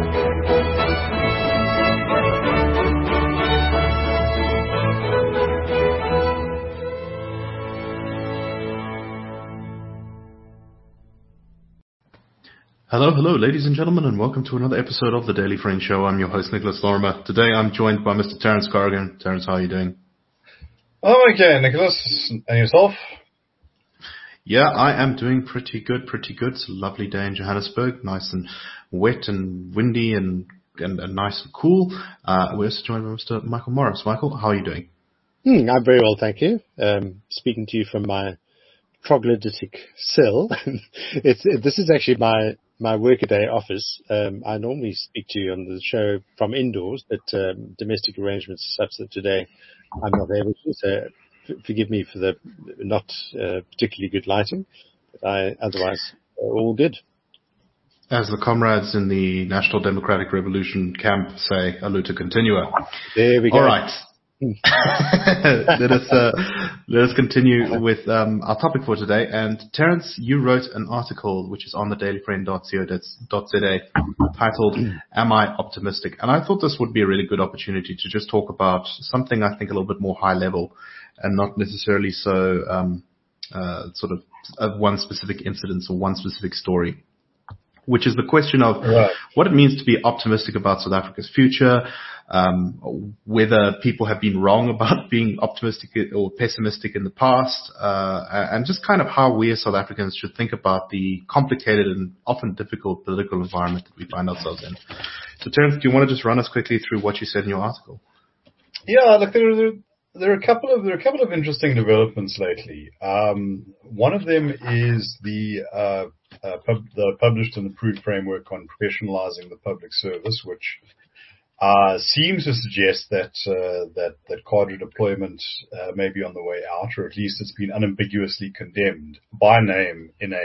Hello, ladies and gentlemen, and welcome to another episode of the Daily Friend Show. I'm your host, Nicholas Lorimer. Today I'm joined by Mr. Terence Corrigan. Terence, how are you doing? Oh, okay, Nicholas. And yourself? Yeah, I am doing pretty good. It's a lovely day in Johannesburg, nice and wet and windy and nice and cool. We're also joined by Mr. Michael Morris. Michael, how are you doing? I'm very well, thank you. Speaking to you from my troglodytic cell. This is actually my workaday office. I normally speak to you on the show from indoors, but domestic arrangements such that today I'm not able to. So forgive me for the not particularly good lighting, but otherwise all good. As the comrades in the National Democratic Revolution camp say, a luta continua. There we go. All right. Let us continue with our topic for today. And Terence, you wrote an article which is on the dailyfriend.co.za titled "Am I Optimistic?" And I thought this would be a really good opportunity to just talk about something I think a little bit more high level and not necessarily so sort of one specific incident or one specific story, which is the question of what it means to be optimistic about South Africa's future, whether people have been wrong about being optimistic or pessimistic in the past, and just kind of how we as South Africans should think about the complicated and often difficult political environment that we find ourselves in. So, Terence, do you want to just run us quickly through what you said in your article? Yeah, look, there are a couple of interesting developments lately. One of them is the published and approved framework on professionalizing the public service, which seems to suggest that cadre deployment may be on the way out, or at least it's been unambiguously condemned by name in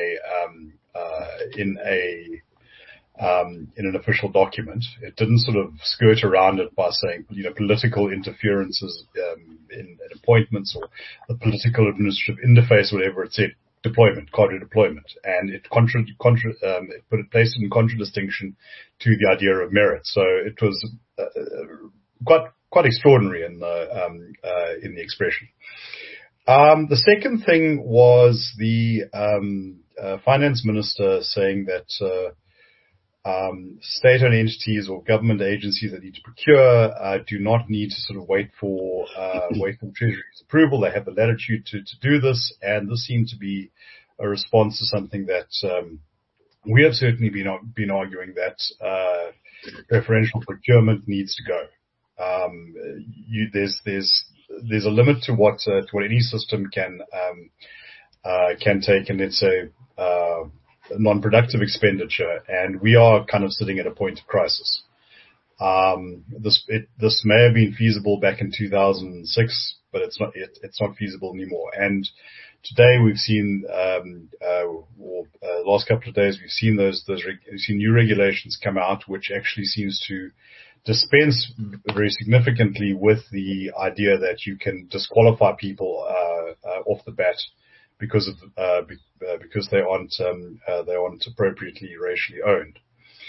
an official document. It didn't sort of skirt around it by saying, political interferences in appointments or the political administrative interface, whatever. It said deployment, cadre deployment, and it placed it in contradistinction to the idea of merit. So it was quite extraordinary in the expression. The second thing was the finance minister saying that state-owned entities or government agencies that need to procure do not need to sort of wait for Treasury's approval. They have the latitude to do this, and this seemed to be a response to something that we have certainly been arguing, that preferential procurement needs to go. There's a limit to what any system can take, and it's a non-productive expenditure, and we are kind of sitting at a point of crisis. This may have been feasible back in 2006, but it's not feasible anymore. And today we've seen, last couple of days, we've seen we've seen new regulations come out, which actually seems to dispense very significantly with the idea that you can disqualify people off the bat because they aren't appropriately racially owned.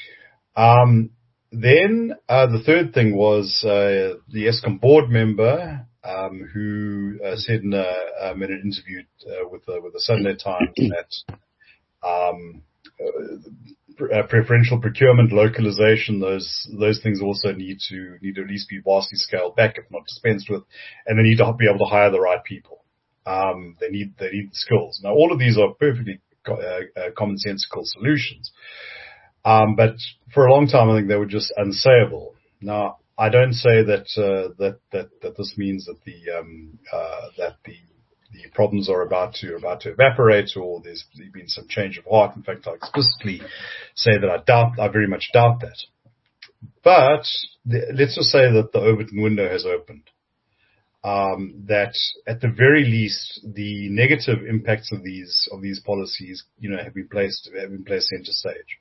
Then the third thing was the Eskom board member who said in an interview with the Sunday Times that preferential procurement, localization, those things also need to at least be vastly scaled back, if not dispensed with, and they need to be able to hire the right people. They need the skills. Now, all of these are perfectly commonsensical solutions, but for a long time, I think they were just unsayable. Now, I don't say that this means that the problems are about to evaporate, or there's been some change of heart. In fact, I explicitly say that I very much doubt that. But let's just say that the Overton window has opened. That at the very least, the negative impacts of these policies, have been placed center stage.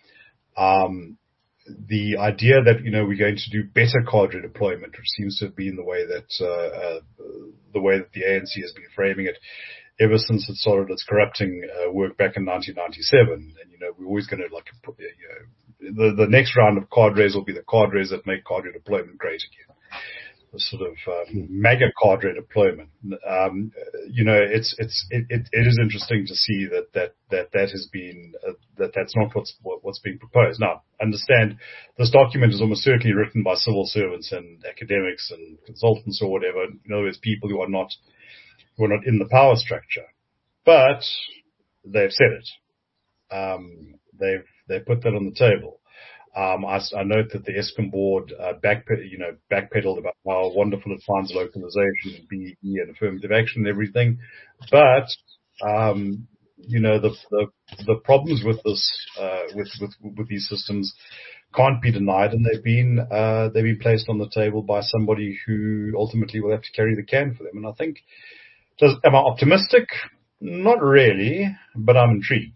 The idea that we're going to do better cadre deployment, which seems to have been the way that the ANC has been framing it ever since it started its corrupting work back in 1997. And we're always going to the next round of cadres will be the cadres that make cadre deployment great again. The sort of mega cadre deployment. It is interesting to see that has been that's not what's being proposed. Now, understand this document is almost certainly written by civil servants and academics and consultants or whatever. In other words, people who are not in the power structure, but they've said it. They've put that on the table. I note that the Eskom board backpedaled about how wonderful it finds localization and BEE and affirmative action and everything, but the problems with this with these systems can't be denied, and they've been placed on the table by somebody who ultimately will have to carry the can for them. And I think, am I optimistic? Not really, but I'm intrigued.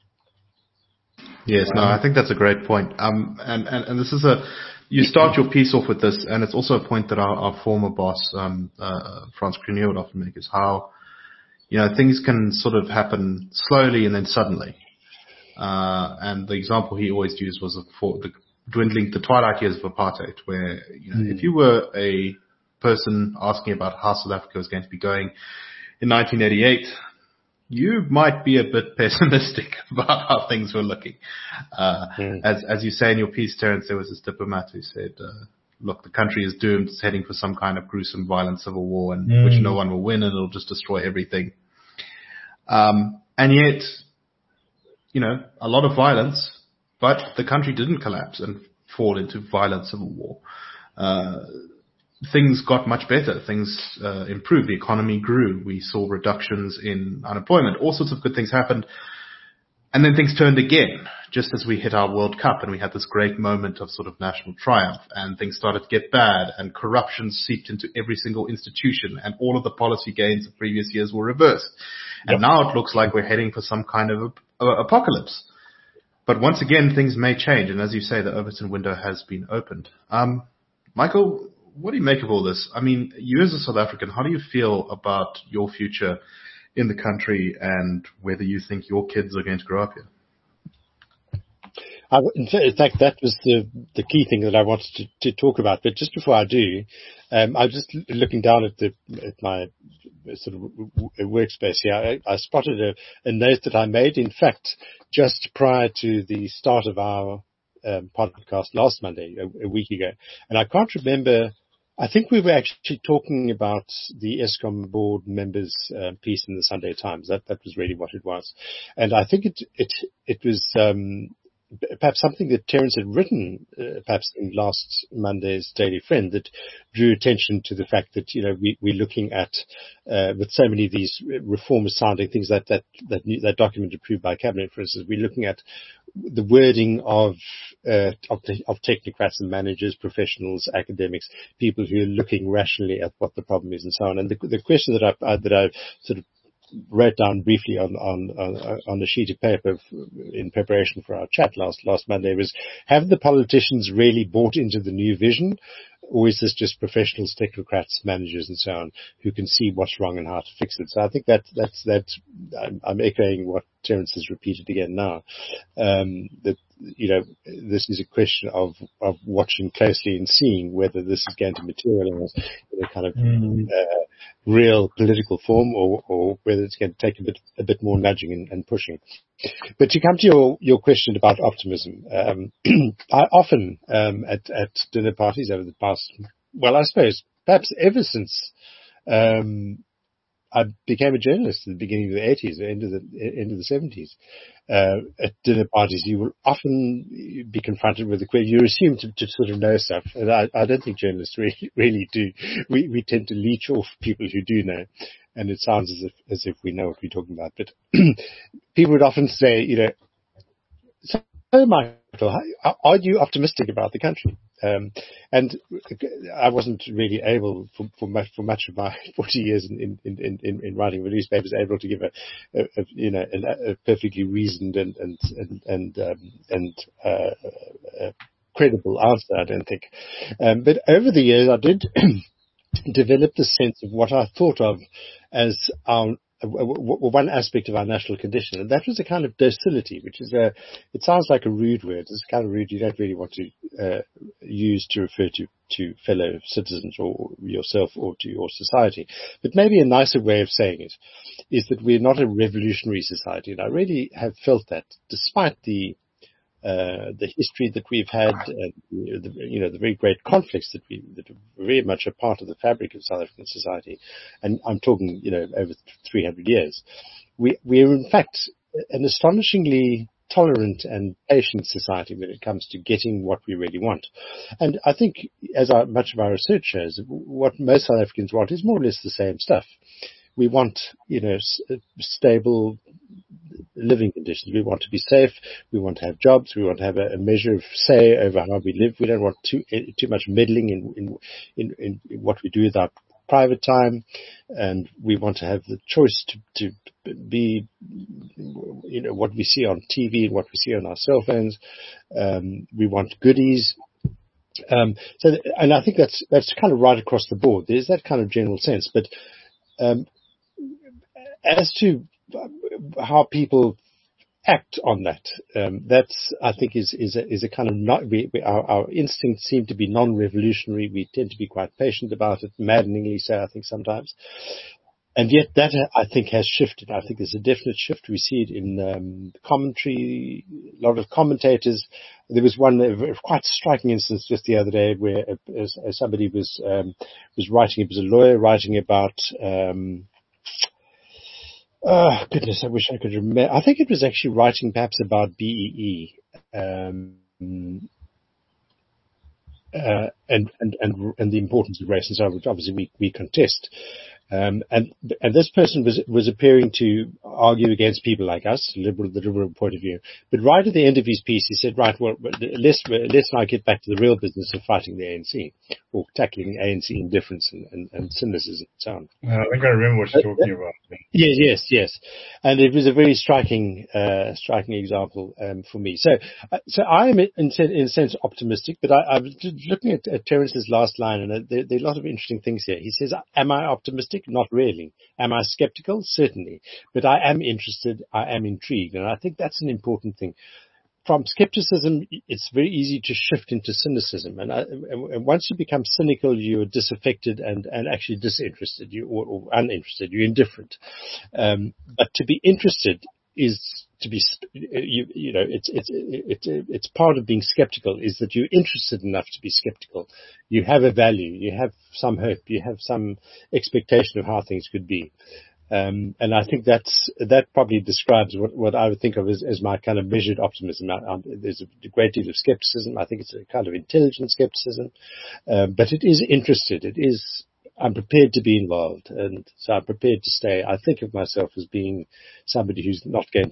Yes, no, I think that's a great point. And this is you start your piece off with this, and it's also a point that our former boss, Frans Cronje, would often make, is how, things can sort of happen slowly and then suddenly. And the example he always used was for the twilight years of apartheid, where, if you were a person asking about how South Africa was going to be going in 1988, you might be a bit pessimistic about how things were looking. As you say in your piece, Terence, there was this diplomat who said, look, the country is doomed. It's heading for some kind of gruesome, violent civil war, and which no one will win, and it'll just destroy everything. And yet, a lot of violence, but the country didn't collapse and fall into violent civil war. Things got much better. Things improved. The economy grew. We saw reductions in unemployment. All sorts of good things happened. And then things turned again, just as we hit our World Cup, and we had this great moment of sort of national triumph, and things started to get bad, and corruption seeped into every single institution, and all of the policy gains of previous years were reversed. Yep. And now it looks like we're heading for some kind of apocalypse. But once again, things may change, and as you say, the Overton window has been opened. Michael, what do you make of all this? I mean, you as a South African, how do you feel about your future in the country and whether you think your kids are going to grow up here? In fact, that was the key thing that I wanted to talk about. But just before I do, I was just looking down at my sort of workspace here. I spotted a note that I made, in fact, just prior to the start of our podcast last Monday, a week ago. And I can't remember. I think we were actually talking about the Eskom board members' piece in the Sunday Times. That was really what it was. And I think it was perhaps something that Terence had written, perhaps in last Monday's Daily Friend, that drew attention to the fact that, we're looking at, with so many of these reformist sounding things, that document approved by Cabinet, for instance, we're looking at the wording of technocrats and managers, professionals, academics, people who are looking rationally at what the problem is and so on. And the question that I sort of wrote down briefly on a sheet of paper in preparation for our chat last Monday was, have the politicians really bought into the new vision, or is this just professionals, technocrats, managers, and so on, who can see what's wrong and how to fix it? So I think that's I'm echoing what Terence has repeated again now, that this is a question of watching closely and seeing whether this is going to materialize in a kind of real political form, or whether it's going to take a bit more nudging and pushing. But to come to your question about optimism, I often at dinner parties over the past, well, I suppose perhaps ever since I became a journalist at the beginning of the 80s, end of the 70s. At dinner parties, you will often be confronted with the question. You're assumed to sort of know stuff, and I don't think journalists really do. We tend to leech off people who do know, and it sounds as if we know what we're talking about. But people would often say, so Michael, are you optimistic about the country? And I wasn't really able, for much of my 40 years in writing for newspapers, able to give a perfectly reasoned and credible answer, I don't think. But over the years, I did develop the sense of what I thought of as our one aspect of our national condition, and that was a kind of docility, which is it sounds like a rude word. It's kind of rude you don't really want to use to refer to fellow citizens or yourself or to your society. But maybe a nicer way of saying it is that we're not a revolutionary society, and I really have felt that, despite the history that we've had, the very great conflicts that are very much a part of the fabric of South African society, and I'm talking, over 300 years. We're in fact an astonishingly tolerant and patient society when it comes to getting what we really want. And I think, as much of our research shows, what most South Africans want is more or less the same stuff. We want, stable living conditions. We want to be safe. We want to have jobs. We want to have a measure of say over how we live. We don't want too much meddling in what we do with our private time, and we want to have the choice to be, what we see on TV and what we see on our cell phones. We want goodies. And I think that's kind of right across the board. There's that kind of general sense, but as to how people act on that, that's, I think, is a kind of not. Our instincts seem to be non-revolutionary. We tend to be quite patient about it, maddeningly so, I think, sometimes. And yet that, I think, has shifted. I think there's a definite shift. We see it in commentary. A lot of commentators. There was one quite striking instance just the other day where somebody was writing. It was a lawyer writing about. Goodness, I wish I could remember. I think it was actually writing perhaps about BEE, and the importance of race and so on, which obviously we contest. And this person was appearing to argue against people like us, the liberal point of view. But right at the end of his piece, he said, right, well, let's now get back to the real business of fighting the ANC, or tackling ANC indifference and cynicism and so on. I think I remember what you're talking about. Yes. And it was a very striking example, for me. So I am in a sense optimistic, but I was looking at Terence's last line, and there are a lot of interesting things here. He says, am I optimistic? Not really. Am I skeptical? Certainly. But I am interested. I am intrigued. And I think that's an important thing. From skepticism, it's very easy to shift into cynicism. And once you become cynical, you're disaffected and actually disinterested, or uninterested. You're indifferent. But to be interested is to be, it's part of being skeptical, is that you're interested enough to be skeptical. You have a value, you have some hope, you have some expectation of how things could be. And I think that probably describes what I would think of as my kind of measured optimism. There's a great deal of skepticism. I think it's a kind of intelligent skepticism, but it is interested. I'm prepared to be involved, and so I'm prepared to stay. I think of myself as being somebody who's not going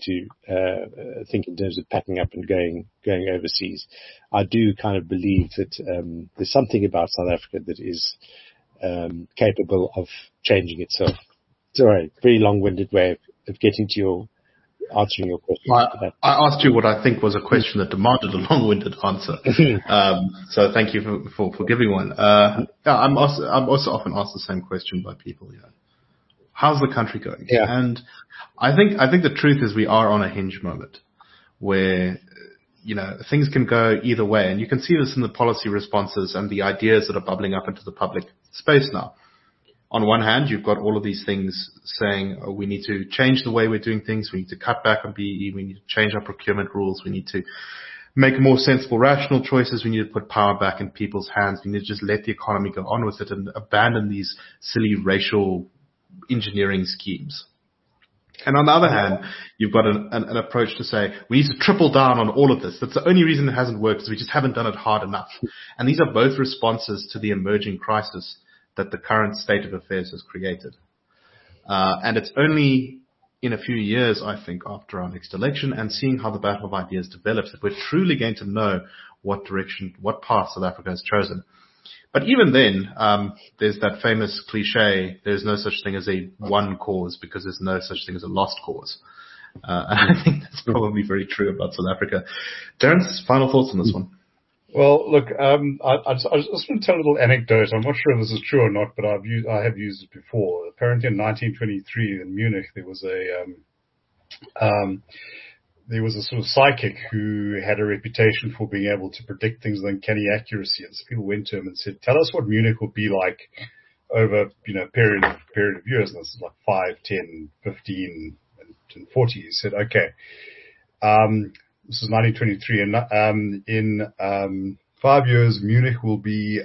to think in terms of packing up and going overseas. I do kind of believe that there's something about South Africa that is capable of changing itself. Sorry, very long-winded way of getting to answering your question. I asked you what I think was a question that demanded a long-winded answer. So thank you for giving one. I'm also often asked the same question by people. How's the country going? Yeah. And I think the truth is we are on a hinge moment where things can go either way, and you can see this in the policy responses and the ideas that are bubbling up into the public space now. On one hand, you've got all of these things saying, we need to change the way we're doing things. We need to cut back on BEE. We need to change our procurement rules. We need to make more sensible, rational choices. We need to put power back in people's hands. We need to just let the economy go on with it and abandon these silly racial engineering schemes. And on the other hand, you've got an approach to say, we need to triple down on all of this. That's the only reason it hasn't worked, is we just haven't done it hard enough. And these are both responses to the emerging crisis that the current state of affairs has created. And it's only in a few years, I think, after our next election and seeing how the battle of ideas develops, that we're truly going to know what direction, what path South Africa has chosen. But even then, there's that famous cliche, there's no such thing as a won cause because there's no such thing as a lost cause. And I think that's probably very true about South Africa. Terence, final thoughts on this one? Well, look, I just want to tell a little anecdote. I'm not sure if this is true or not, but I have used it before. Apparently, in 1923 in Munich, there was a sort of psychic who had a reputation for being able to predict things with uncanny accuracy. And so people went to him and said, "Tell us what Munich will be like over, a period of years." And this is like 5, 10, 15, and 40. He said, "Okay. This is 1923, and in 5 years, Munich will be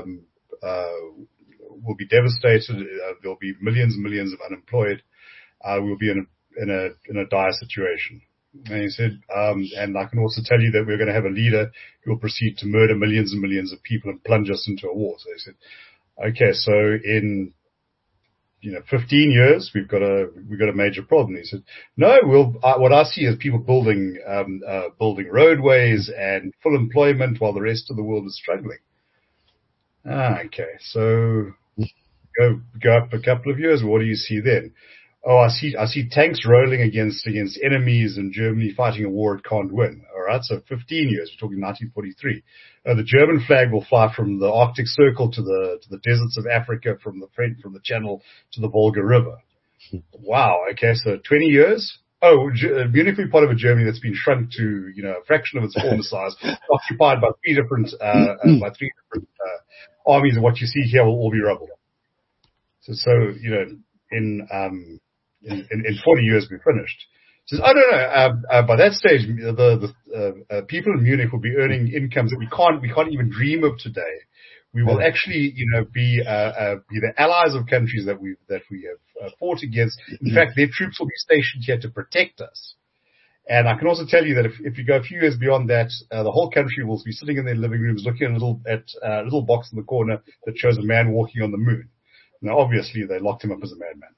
devastated. There'll be millions and millions of unemployed. We'll be in a dire situation." And he said, "And I can also tell you that we're going to have a leader who will proceed to murder millions and millions of people and plunge us into a war." So he said, "Okay, so in 15 years, we've got a major problem." He said, "No, what I see is people building roadways and full employment while the rest of the world is struggling." Okay. So go up a couple of years. What do you see then? "Oh, I see tanks rolling against enemies in Germany fighting a war it can't win." All right. So 15 years, we're talking 1943. The German flag will fly from the Arctic Circle to the deserts of Africa, from the Channel to the Volga River. Wow. Okay. So 20 years. Oh, Munich will be part of a Germany that's been shrunk to, a fraction of its former size, occupied by three different armies, and what you see here will all be rubble. So in 40 years we're finished. Says, "I don't know. By that stage, the people in Munich will be earning incomes that we can't even dream of today. We will actually, be the allies of countries that we have fought against. In fact, their troops will be stationed here to protect us. And I can also tell you that if you go a few years beyond that, the whole country will be sitting in their living rooms looking at a little box in the corner that shows a man walking on the moon." Now, obviously, they locked him up as a madman.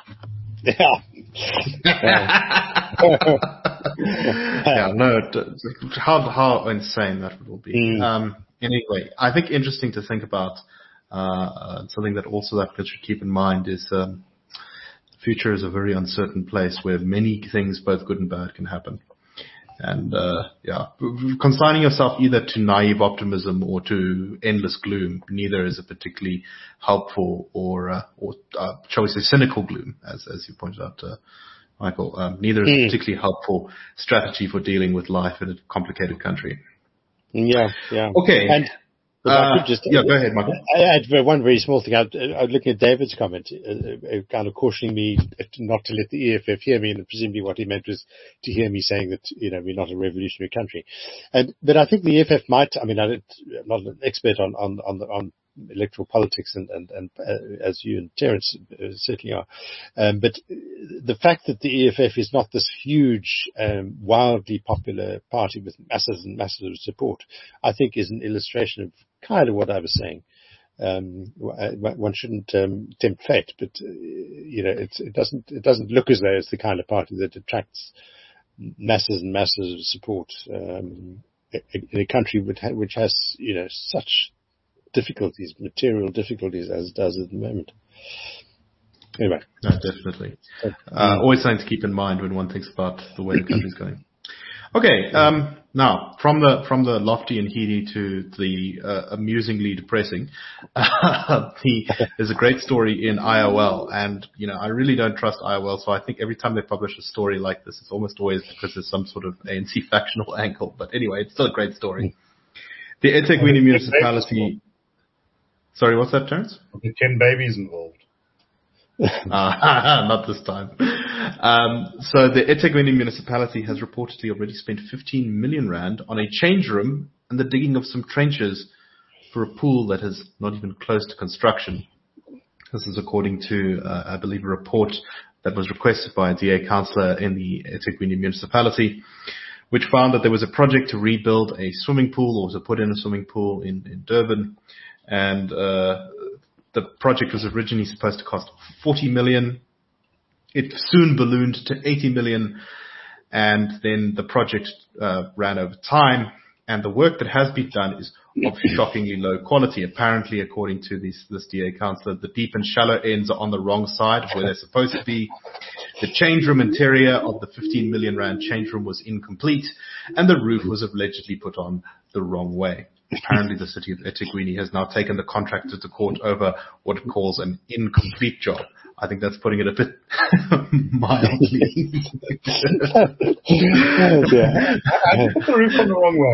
Yeah, no, how insane that will be. Anyway, I think interesting to think about, something that we should keep in mind is, the future is a very uncertain place where many things, both good and bad, can happen. And, consigning yourself either to naive optimism or to endless gloom, neither is a particularly helpful or shall we say cynical gloom, as you pointed out, Michael. Neither is a particularly helpful strategy for dealing with life in a complicated country. Yeah. Okay. And I could just, go ahead, Michael. I had one very small thing. I was looking at David's comment, kind of cautioning me not to let the EFF hear me, and presumably what he meant was to hear me saying that, we're not a revolutionary country. But I think the EFF might, I'm not an expert on electoral politics and as you and Terence certainly are. But the fact that the EFF is not this huge, wildly popular party with masses and masses of support, I think is an illustration of kind of what I was saying. One shouldn't tempt fate, but it doesn't look as though it's the kind of party that attracts masses and masses of support in a country which has such difficulties, material difficulties, as it does at the moment. Anyway. No, definitely. Always something to keep in mind when one thinks about the way the country's going. Okay, now, from the lofty and heady to the amusingly depressing, there's a great story in IOL, and, I really don't trust IOL, so I think every time they publish a story like this, it's almost always because there's some sort of ANC factional angle. But anyway, it's still a great story. The eThekwini municipality... Sorry, what's that, Terence? There are 10 babies involved. Not this time. So the eThekwini municipality has reportedly already spent 15 million rand on a change room and the digging of some trenches for a pool that is not even close to construction. This is according to, I believe, a report that was requested by a DA councillor in the eThekwini municipality, which found that there was a project to rebuild a swimming pool, or to put in a swimming pool in Durban. And the project was originally supposed to cost 40 million. It soon ballooned to 80 million. And then the project ran over time. And the work that has been done is of shockingly low quality. Apparently, according to this DA councillor, the deep and shallow ends are on the wrong side of where they're supposed to be. The change room interior of the 15 million rand change room was incomplete. And the roof was allegedly put on the wrong way. apparently the city of eThekwini has now taken the contractor to court over what it calls an incomplete job. I think that's putting it a bit mildly. Oh, dear. I put the roof on the wrong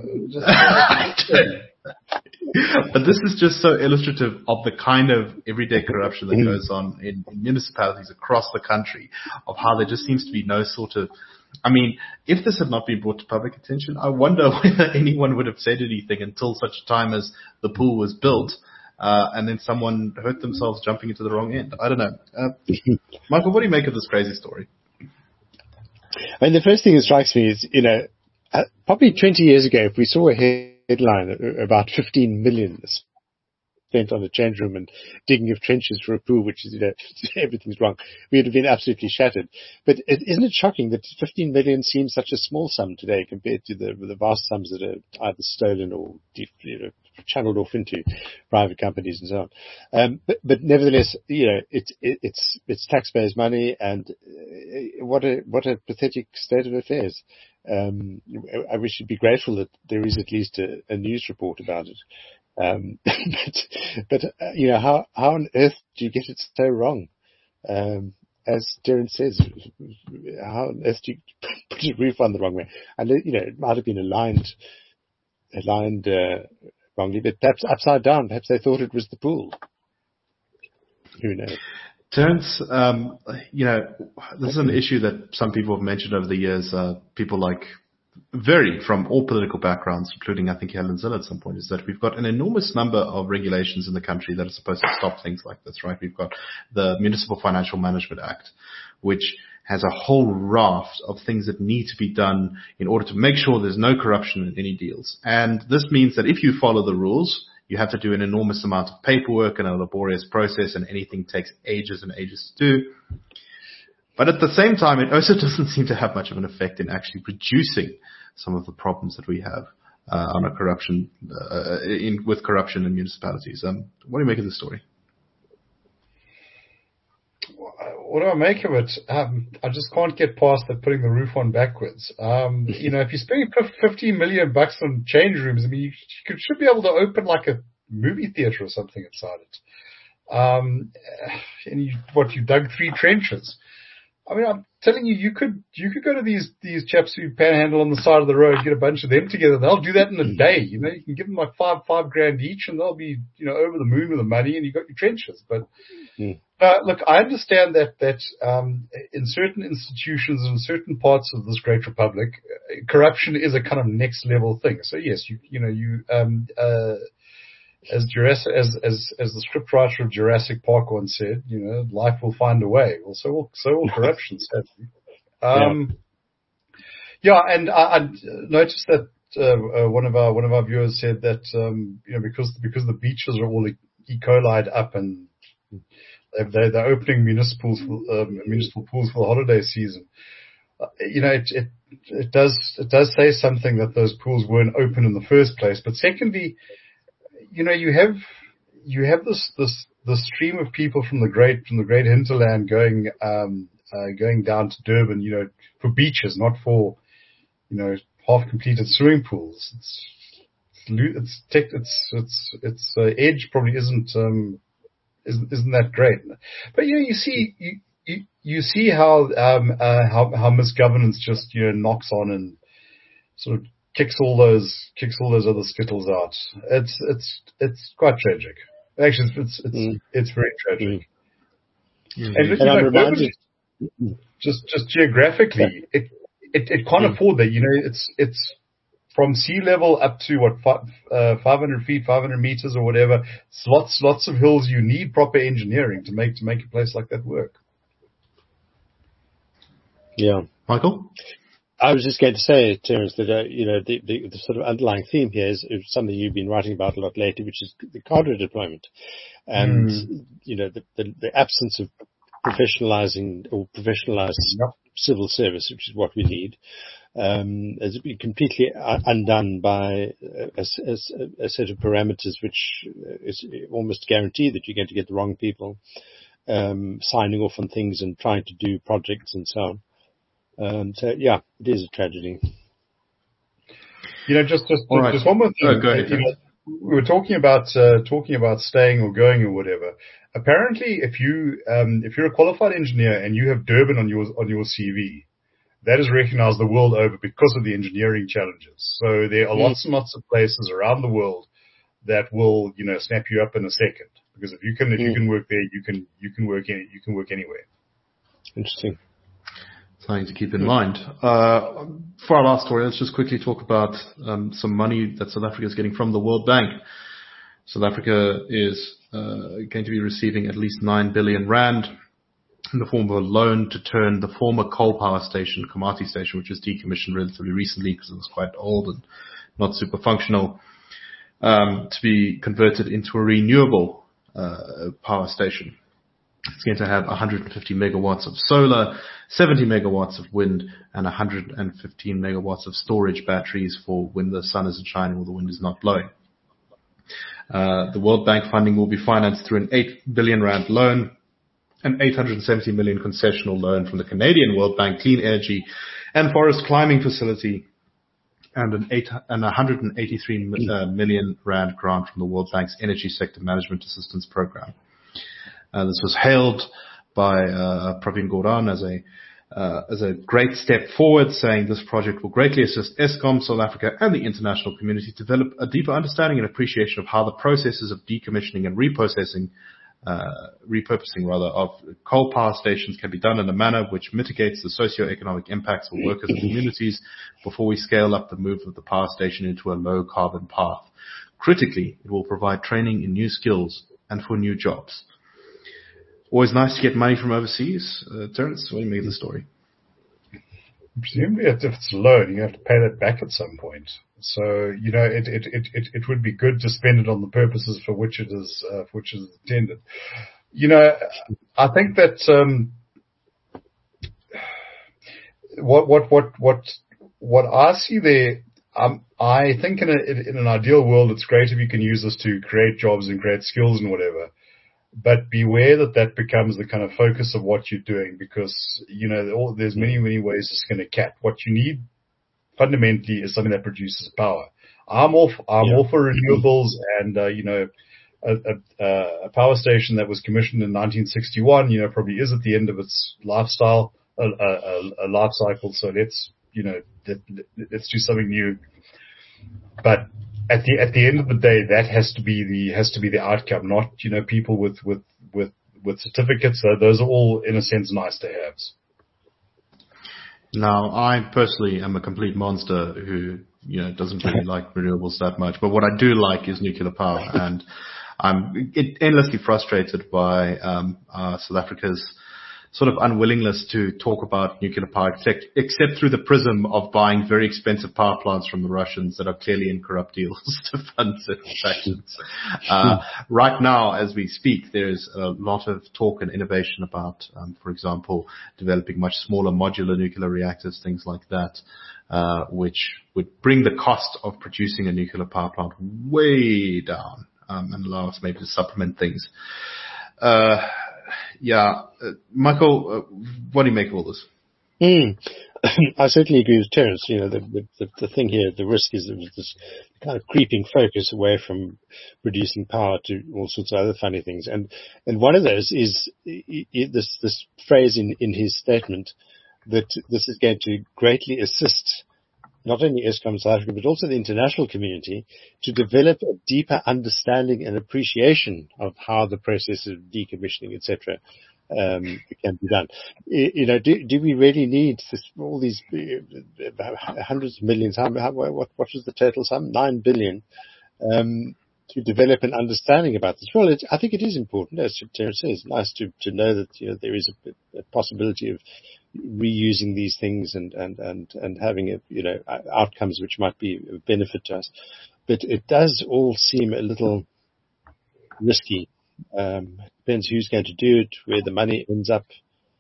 way. But this is just so illustrative of the kind of everyday corruption that goes on in municipalities across the country, of how there just seems to be no sort of, I mean, if this had not been brought to public attention, I wonder whether anyone would have said anything until such time as the pool was built, and then someone hurt themselves jumping into the wrong end. I don't know. Michael, what do you make of this crazy story? I mean, the first thing that strikes me is, probably 20 years ago, if we saw a headline about 15 million spent on a change room and digging of trenches for a pool, which is, everything's wrong, we would have been absolutely shattered. But isn't it shocking that 15 million seems such a small sum today compared to the vast sums that are either stolen or channeled off into private companies and so on. But nevertheless, it's taxpayers' money, and what a pathetic state of affairs. We should be grateful that there is at least a news report about it. But how on earth do you get it so wrong? As Darren says, how on earth do you put your roof on the wrong way? And it might have been aligned wrongly, but perhaps upside down. Perhaps they thought it was the pool. Who knows? Terence, this is an issue that some people have mentioned over the years. People vary from all political backgrounds, including, I think, Helen Zille at some point, is that we've got an enormous number of regulations in the country that are supposed to stop things like this, right? We've got the Municipal Financial Management Act, which has a whole raft of things that need to be done in order to make sure there's no corruption in any deals. And this means that if you follow the rules, you have to do an enormous amount of paperwork and a laborious process, and anything takes ages and ages to do. But at the same time, it also doesn't seem to have much of an effect in actually reducing some of the problems that we have with corruption in municipalities. What do you make of this story? What do I make of it? I just can't get past that putting the roof on backwards. If you're spending 50 million bucks on change rooms, I mean, you should be able to open like a movie theater or something inside it. And you dug 3 trenches. I mean, I'm telling you, you could go to these chaps who panhandle on the side of the road, get a bunch of them together. They'll do that in a day. You can give them like five grand each, and they'll be, over the moon with the money, and you've got your trenches. But look, I understand that in certain institutions and certain parts of this great republic, corruption is a kind of next level thing. So yes, as the scriptwriter of Jurassic Park once said, life will find a way. Well, so will corruption, sadly. And I noticed that one of our viewers said that because the beaches are all E. coli'd up, and they're opening municipal pools for the holiday season. It does say something that those pools weren't open in the first place. But secondly, you have this stream of people from the great hinterland going down to Durban, for beaches, not for half completed swimming pools. Its edge probably isn't that great. But you see how misgovernance just just on and sort of kicks all those other skittles out. It's quite tragic. Actually, it's very tragic. And I'm reminded, just geographically, it can't afford that. It's from sea level up to 500 feet, 500 meters or whatever. It's lots of hills. You need proper engineering to make a place like that work. Yeah, Michael. I was just going to say, Terence, that the sort of underlying theme here is something you've been writing about a lot lately, which is the cadre deployment, and the absence of professionalizing or professionalized civil service, which is what we need, has been completely undone by a set of parameters which is almost guaranteed that you're going to get the wrong people signing off on things and trying to do projects and so on. So yeah, it is a tragedy. All right. Just one more thing. Go ahead, we were talking about staying or going or whatever. Apparently, if you're a qualified engineer and you have Durban on your CV, that is recognized the world over because of the engineering challenges. So there are lots and lots of places around the world that will, snap you up in a second. Because if you can work there, you can work anywhere. Interesting. Something to keep in mind. For our last story, let's just quickly talk about some money that South Africa is getting from the World Bank. South Africa is going to be receiving at least 9 billion rand in the form of a loan to turn the former coal power station, Komati Station, which was decommissioned relatively recently because it was quite old and not super functional, to be converted into a renewable power station. It's going to have 150 megawatts of solar, 70 megawatts of wind, and 115 megawatts of storage batteries for when the sun isn't shining or the wind is not blowing. The World Bank funding will be financed through an 8 billion rand loan, an 870 million concessional loan from the Canadian World Bank Clean Energy and Forest Climbing Facility, and an 183 million rand grant from the World Bank's Energy Sector Management Assistance Program. This was hailed by Pravin Gordhan as a great step forward, saying this project will greatly assist Eskom, South Africa, and the international community to develop a deeper understanding and appreciation of how the processes of decommissioning and repurposing of coal power stations can be done in a manner which mitigates the socio-economic impacts for workers and communities before we scale up the move of the power station into a low-carbon path. Critically, it will provide training in new skills and for new jobs. Always nice to get money from overseas. Terence, what do you make of the story? Presumably, if it's a loan, you have to pay that back at some point. So, it would be good to spend it on the purposes for which it is intended. I think that what I see there, I think in an ideal world, it's great if you can use this to create jobs and create skills and whatever. But beware that becomes the kind of focus of what you're doing, because, there's many, many ways to skin a cat. What you need fundamentally is something that produces power. I'm all for renewables, and, a power station that was commissioned in 1961, probably is at the end of its life cycle. So let's do something new. But at the end of the day, that has to be the outcome, not, people with certificates. So those are all, in a sense, nice to haves. Now, I personally am a complete monster who, doesn't really like renewables that much. But what I do like is nuclear power, and I'm endlessly frustrated by South Africa's sort of unwillingness to talk about nuclear power, except through the prism of buying very expensive power plants from the Russians that are clearly in corrupt deals to fund certain factions. Right now, as we speak, there's a lot of talk and innovation about, for example, developing much smaller modular nuclear reactors, things like that, which would bring the cost of producing a nuclear power plant way down, and allow us maybe to supplement things. Michael, what do you make of all this? I certainly agree with Terence. The thing here, the risk is that this kind of creeping focus away from producing power to all sorts of other funny things. And one of those is this phrase in his statement that this is going to greatly assist not only Eskom South Africa, but also the international community to develop a deeper understanding and appreciation of how the process of decommissioning, etc., can be done. Do we really need all these hundreds of millions? What was the total sum? 9 billion to develop an understanding about this. Well, I think it is important, as Terence says. Nice to know that there is a possibility of reusing these things and having outcomes which might be a benefit to us. But it does all seem a little risky. Depends who's going to do it, where the money ends up.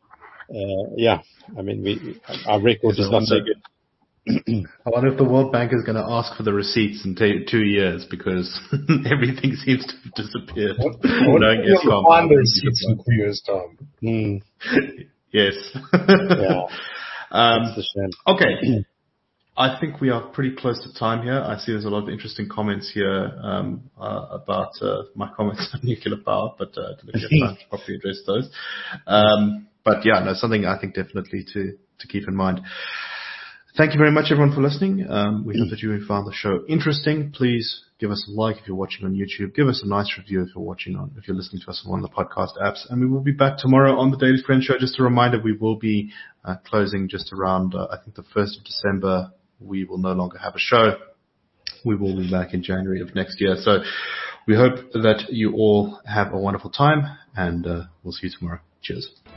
Our record is not so good. I wonder if the World Bank is going to ask for the receipts in 2 years, because everything seems to have disappeared. What find the receipts in 2 years' time? Yes. Yeah. That's a shame. Okay. I think we are pretty close to time here. I see there's a lot of interesting comments here about my comments on nuclear power, but didn't get time to properly address those. But yeah, no, something I think definitely to keep in mind. Thank you very much, everyone, for listening. We hope that you found the show interesting. Please give us a like if you're watching on YouTube. Give us a nice review if you're listening to us on one of the podcast apps. And we will be back tomorrow on the Daily Friend Show. Just a reminder, we will be closing just around, I think, the 1st of December. We will no longer have a show. We will be back in January of next year. So we hope that you all have a wonderful time, and we'll see you tomorrow. Cheers.